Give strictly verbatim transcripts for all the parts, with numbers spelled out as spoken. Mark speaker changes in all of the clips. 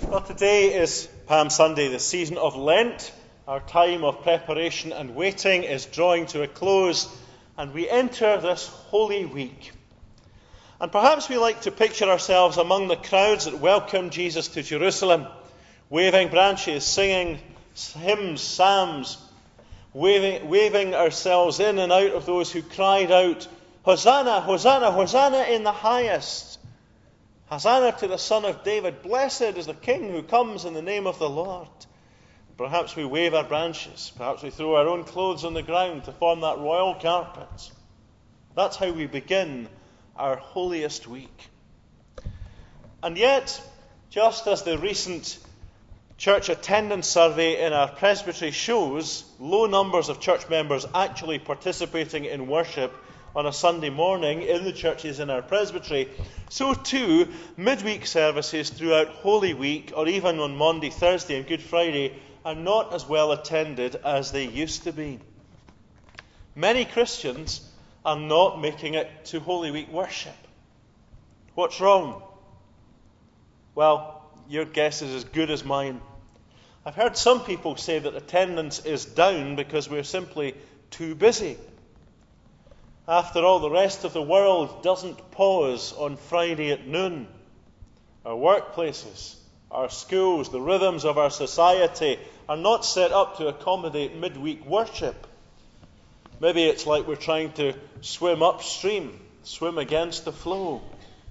Speaker 1: Well, today is Palm Sunday. The season of Lent, our time of preparation and waiting, is drawing to a close, and we enter this Holy Week. And perhaps we like to picture ourselves among the crowds that welcomed Jesus to Jerusalem, waving branches, singing hymns, psalms, waving, waving ourselves in and out of those who cried out, "Hosanna, Hosanna, Hosanna in the highest! Hosanna to the Son of David! Blessed is the King who comes in the name of the Lord." Perhaps we wave our branches. Perhaps we throw our own clothes on the ground to form that royal carpet. That's how we begin our holiest week. And yet, just as the recent church attendance survey in our presbytery shows, low numbers of church members actually participating in worship on a Sunday morning in the churches in our presbytery, so too midweek services throughout Holy Week, or even on Maundy Thursday and Good Friday, are not as well attended as they used to be. Many Christians are not making it to Holy Week worship. What's wrong? Well, your guess is as good as mine. I've heard some people say that attendance is down because we're simply too busy. After all, the rest of the world doesn't pause on Friday at noon. Our workplaces, our schools, the rhythms of our society are not set up to accommodate midweek worship. Maybe it's like we're trying to swim upstream, swim against the flow.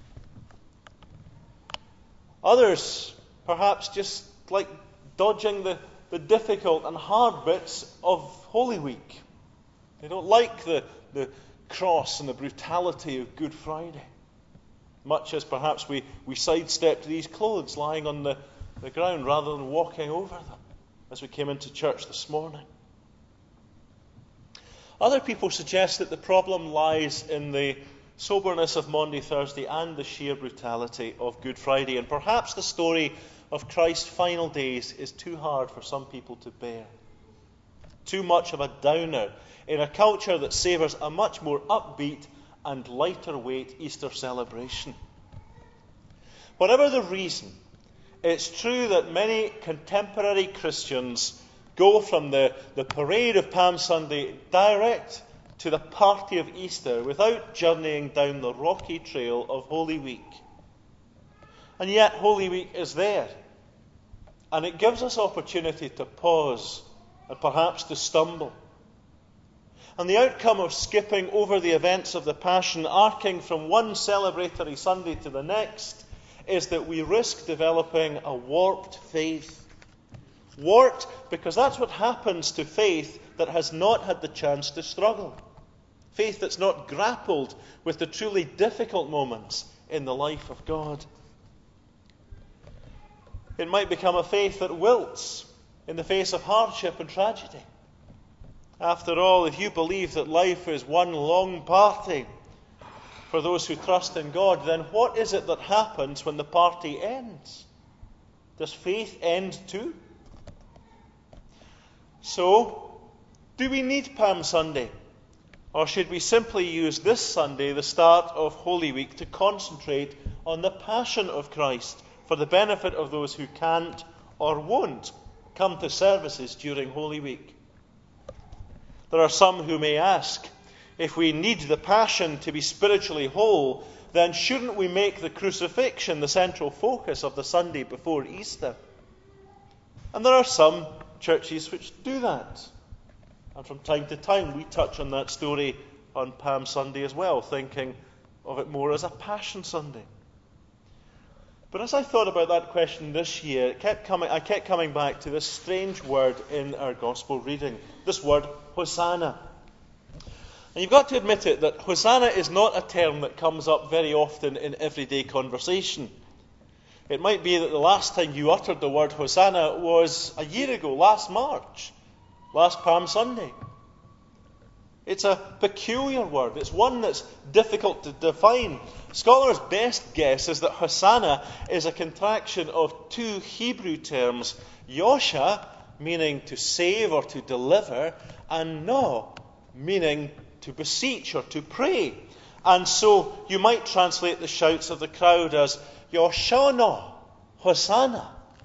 Speaker 1: Others, perhaps, just like dodging the, the difficult and hard bits of Holy Week. They don't like the, the cross and the brutality of Good Friday, much as perhaps we, we sidestepped these clothes lying on the, the ground rather than walking over them as we came into church this morning. Other people suggest that the problem lies in the soberness of Maundy Thursday and the sheer brutality of Good Friday, and perhaps the story of Christ's final days is too hard for some people to bear. Too much of a downer in a culture that savours a much more upbeat and lighter weight Easter celebration. Whatever the reason, it's true that many contemporary Christians go from the, the parade of Palm Sunday direct to the party of Easter without journeying down the rocky trail of Holy Week. And yet Holy Week is there, and it gives us opportunity to pause and perhaps to stumble. And the outcome of skipping over the events of the Passion, arcing from one celebratory Sunday to the next, is that we risk developing a warped faith. Warped because that's what happens to faith that has not had the chance to struggle. Faith that's not grappled with the truly difficult moments in the life of God. It might become a faith that wilts in the face of hardship and tragedy. After all, if you believe that life is one long party for those who trust in God, then what is it that happens when the party ends? Does faith end too? So, do we need Palm Sunday? Or should we simply use this Sunday, the start of Holy Week, to concentrate on the Passion of Christ for the benefit of those who can't or won't come to services during Holy Week? There are some who may ask, if we need the Passion to be spiritually whole, then shouldn't we make the crucifixion the central focus of the Sunday before Easter? And there are some churches which do that. And from time to time we touch on that story on Palm Sunday as well, thinking of it more as a Passion Sunday. But as I thought about that question this year, it kept coming, I kept coming back to this strange word in our Gospel reading, this word, Hosanna. And you've got to admit it, that Hosanna is not a term that comes up very often in everyday conversation. It might be that the last time you uttered the word Hosanna was a year ago, last March, last Palm Sunday. It's a peculiar word. It's one that's difficult to define. Scholars' best guess is that Hosanna is a contraction of two Hebrew terms, Yosha, meaning to save or to deliver, and No, meaning to beseech or to pray. And so you might translate the shouts of the crowd as Yoshana, Hosanna,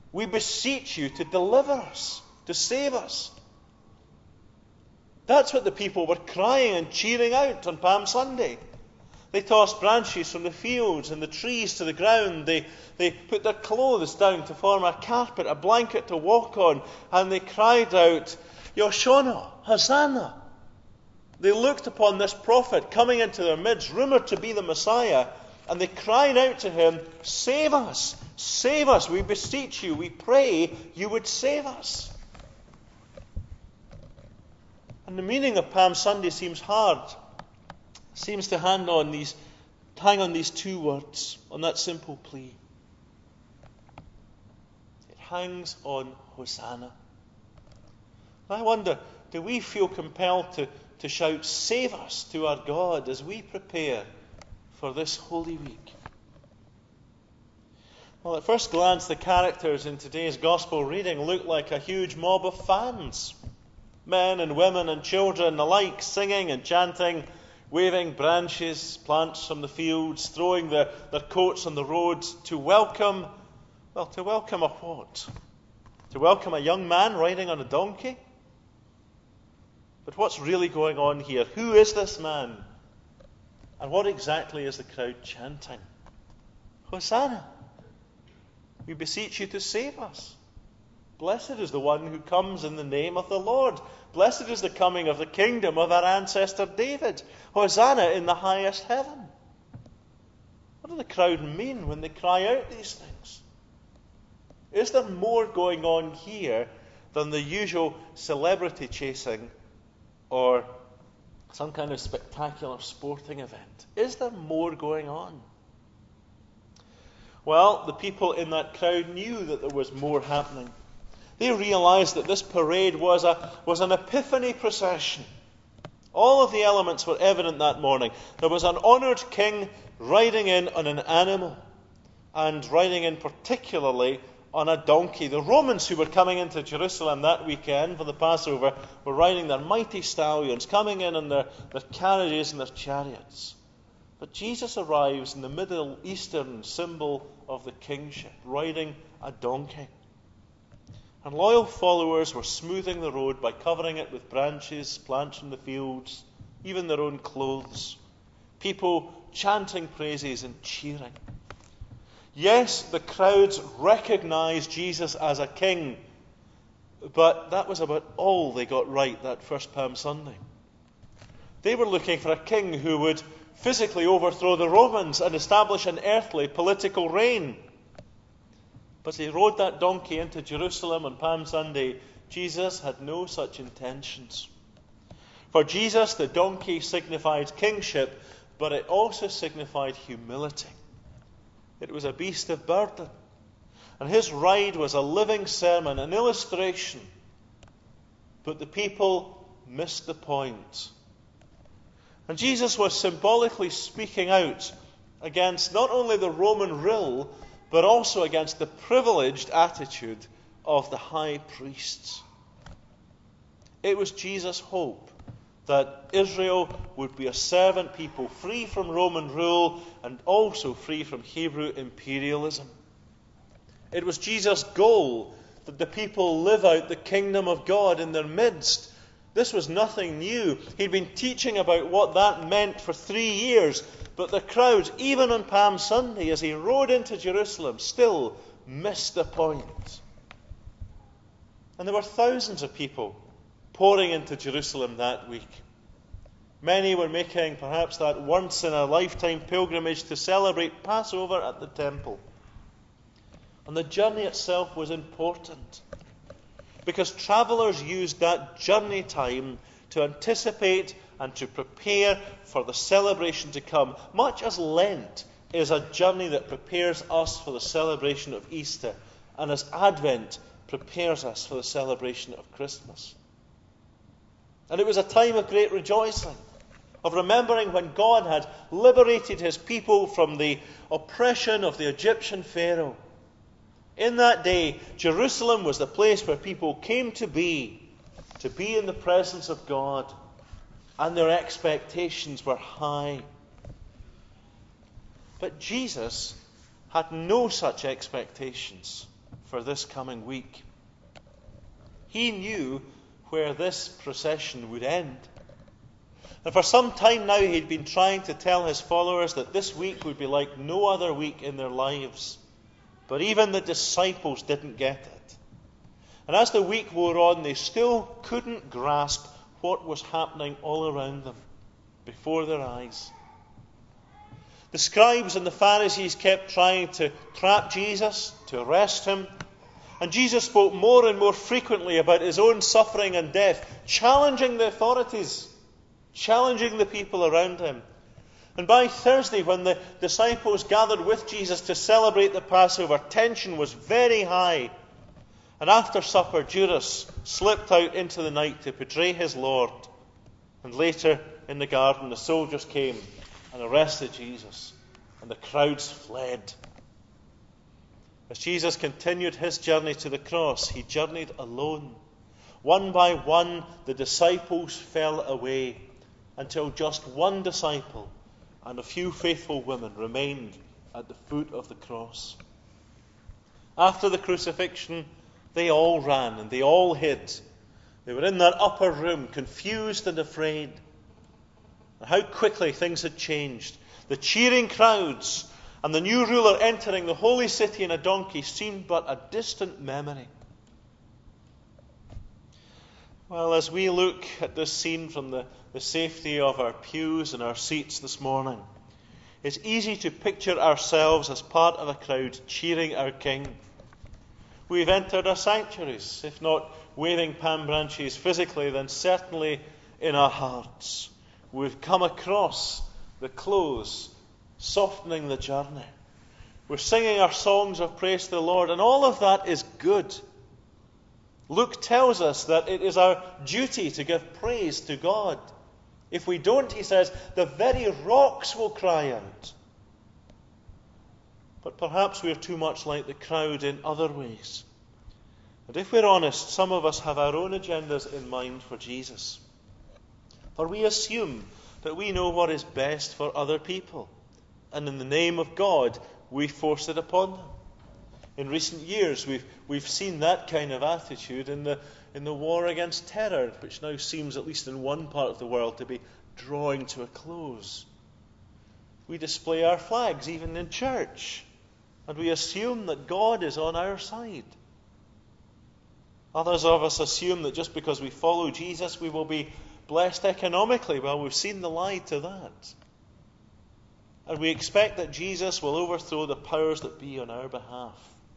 Speaker 1: We beseech you to deliver us, to save us. That's what the people were crying and cheering out on Palm Sunday. They tossed branches from the fields and the trees to the ground. They, they put their clothes down to form a carpet, a blanket to walk on, and they cried out, Yoshona, Hosanna. They looked upon this prophet coming into their midst, rumoured to be the Messiah, and they cried out to him, save us, save us, we beseech you, we pray you would save us. And the meaning of Palm Sunday seems hard. It seems to hang on these, hang on these two words, on that simple plea. It hangs on Hosanna. I wonder, do we feel compelled to, to shout, save us to our God as we prepare for this Holy Week? Well, at first glance, the characters in today's Gospel reading look like a huge mob of fans. Men and women and children alike singing and chanting, waving branches, plants from the fields, throwing their, their coats on the roads to welcome, well, to welcome a what? To welcome a young man riding on a donkey? But what's really going on here? Who is this man? And what exactly is the crowd chanting? Hosanna! We beseech you to save us. Blessed is the one who comes in the name of the Lord. Blessed is the coming of the kingdom of our ancestor David. Hosanna in the highest heaven. What do the crowd mean when they cry out these things? Is there more going on here than the usual celebrity chasing or some kind of spectacular sporting event? Is there more going on? Well, the people in that crowd knew that there was more happening. They realized that this parade was a was an epiphany procession. All of the elements were evident that morning. There was an honoured king riding in on an animal, and riding in particularly on a donkey. The Romans who were coming into Jerusalem that weekend for the Passover were riding their mighty stallions, coming in on their, their carriages and their chariots. But Jesus arrives in the Middle Eastern symbol of the kingship, riding a donkey. And loyal followers were smoothing the road by covering it with branches, plants from the fields, even their own clothes. People chanting praises and cheering. Yes, the crowds recognized Jesus as a king, but that was about all they got right that first Palm Sunday. They were looking for a king who would physically overthrow the Romans and establish an earthly political reign. But as he rode that donkey into Jerusalem on Palm Sunday, Jesus had no such intentions. For Jesus, the donkey signified kingship, but it also signified humility. It was a beast of burden. And his ride was a living sermon, an illustration. But the people missed the point. And Jesus was symbolically speaking out against not only the Roman rule, but also against the privileged attitude of the high priests. It was Jesus' hope that Israel would be a servant people, free from Roman rule and also free from Hebrew imperialism. It was Jesus' goal that the people live out the kingdom of God in their midst. This was nothing new. He'd been teaching about what that meant for three years, but the crowds, even on Palm Sunday, as he rode into Jerusalem, still missed the point. And there were thousands of people pouring into Jerusalem that week. Many were making perhaps that once-in-a-lifetime pilgrimage to celebrate Passover at the temple. And the journey itself was important, because travellers used that journey time to anticipate and to prepare for the celebration to come, much as Lent is a journey that prepares us for the celebration of Easter, and as Advent prepares us for the celebration of Christmas. And it was a time of great rejoicing, of remembering when God had liberated his people from the oppression of the Egyptian Pharaoh. In that day, Jerusalem was the place where people came to be, to be in the presence of God, and their expectations were high. But Jesus had no such expectations for this coming week. He knew where this procession would end. And for some time now, he'd been trying to tell his followers that this week would be like no other week in their lives. But even the disciples didn't get it. And as the week wore on, they still couldn't grasp what was happening all around them, before their eyes. The scribes and the Pharisees kept trying to trap Jesus, to arrest him. And Jesus spoke more and more frequently about his own suffering and death, challenging the authorities, challenging the people around him. And by Thursday, when the disciples gathered with Jesus to celebrate the Passover, tension was very high. And after supper, Judas slipped out into the night to betray his Lord. And later, in the garden, the soldiers came and arrested Jesus, and the crowds fled. As Jesus continued his journey to the cross, he journeyed alone. One by one, the disciples fell away, until just one disciple and a few faithful women remained at the foot of the cross. After the crucifixion, they all ran and they all hid. They were in that upper room, confused and afraid. And how quickly things had changed. The cheering crowds and the new ruler entering the holy city in a donkey seemed but a distant memory. Well, as we look at this scene from the, the safety of our pews and our seats this morning, it's easy to picture ourselves as part of a crowd cheering our King. We've entered our sanctuaries, if not waving palm branches physically, then certainly in our hearts. We've come across the close, softening the journey. We're singing our songs of praise to the Lord, and all of that is good. Luke tells us that it is our duty to give praise to God. If we don't, he says, the very rocks will cry out. But perhaps we're too much like the crowd in other ways. And if we're honest, some of us have our own agendas in mind for Jesus. For we assume that we know what is best for other people. And in the name of God, we force it upon them. In recent years, we've we've seen that kind of attitude in the in the war against terror, which now seems, at least in one part of the world, to be drawing to a close. We display our flags even in church, and we assume that God is on our side. Others of us assume that just because we follow Jesus, we will be blessed economically. Well, we've seen the lie to that. And we expect that Jesus will overthrow the powers that be on our behalf.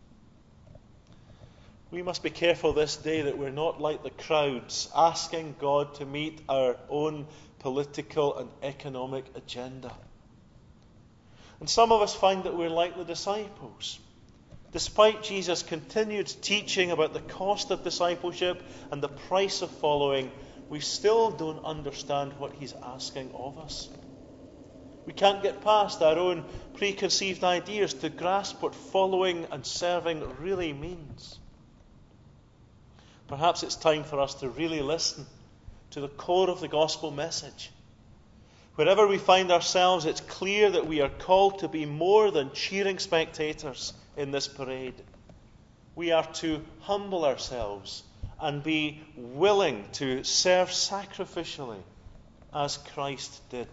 Speaker 1: We must be careful this day that we're not like the crowds, asking God to meet our own political and economic agenda. And some of us find that we're like the disciples. Despite Jesus' continued teaching about the cost of discipleship and the price of following, we still don't understand what he's asking of us. We can't get past our own preconceived ideas to grasp what following and serving really means. Perhaps it's time for us to really listen to the core of the gospel message. Wherever we find ourselves, it's clear that we are called to be more than cheering spectators in this parade. We are to humble ourselves and be willing to serve sacrificially as Christ did.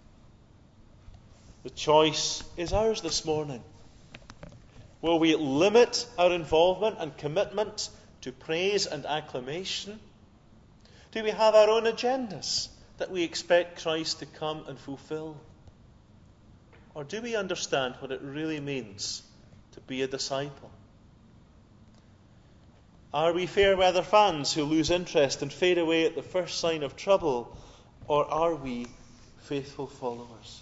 Speaker 1: The choice is ours this morning. Will we limit our involvement and commitment to praise and acclamation? Do we have our own agendas that we expect Christ to come and fulfill? Or do we understand what it really means to be a disciple? Are we fair weather fans who lose interest and fade away at the first sign of trouble? Or are we faithful followers?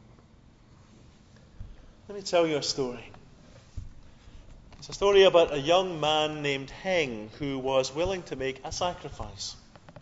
Speaker 1: Let me tell you a story. It's a story about a young man named Heng who was willing to make a sacrifice.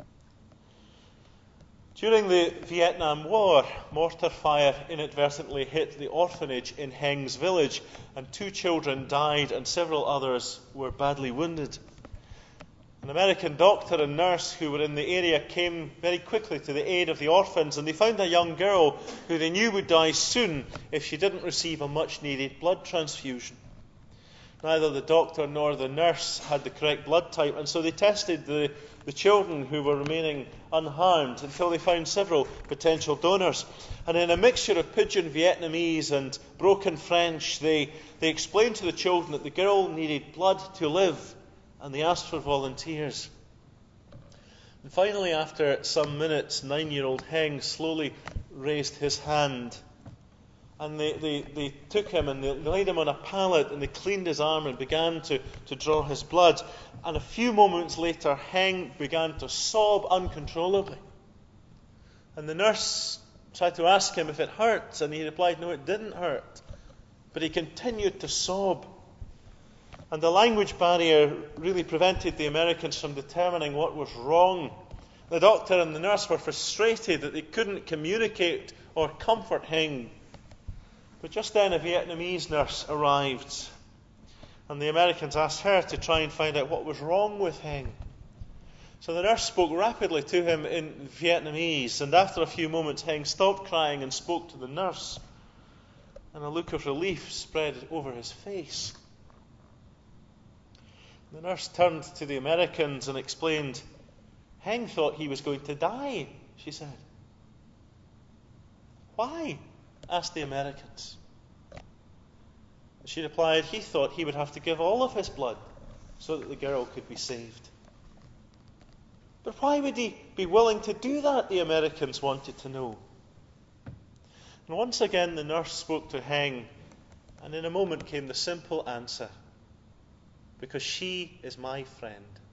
Speaker 1: During the Vietnam War, mortar fire inadvertently hit the orphanage in Heng's village, and two children died and several others were badly wounded. An American doctor and nurse who were in the area came very quickly to the aid of the orphans, and they found a young girl who they knew would die soon if she didn't receive a much-needed blood transfusion. Neither the doctor nor the nurse had the correct blood type, and so they tested the, the children who were remaining unharmed until they found several potential donors. And in a mixture of pidgin Vietnamese and broken French, they, they explained to the children that the girl needed blood to live, and they asked for volunteers. And finally, after some minutes, nine-year-old Heng slowly raised his hand. And they, they, they took him and they laid him on a pallet and they cleaned his arm and began to, to draw his blood. And a few moments later, Heng began to sob uncontrollably. And the nurse tried to ask him if it hurt, and he replied, no, it didn't hurt. But he continued to sob. And the language barrier really prevented the Americans from determining what was wrong. The doctor and the nurse were frustrated that they couldn't communicate or comfort Heng. But just then a Vietnamese nurse arrived, and the Americans asked her to try and find out what was wrong with Heng. So the nurse spoke rapidly to him in Vietnamese, and after a few moments Heng stopped crying and spoke to the nurse, and a look of relief spread over his face. The nurse turned to the Americans and explained, Heng thought he was going to die, she said. Why? Asked the Americans. She replied, he thought he would have to give all of his blood so that the girl could be saved. But why would he be willing to do that, the Americans wanted to know. And once again the nurse spoke to Heng, and in a moment came the simple answer, because she is my friend.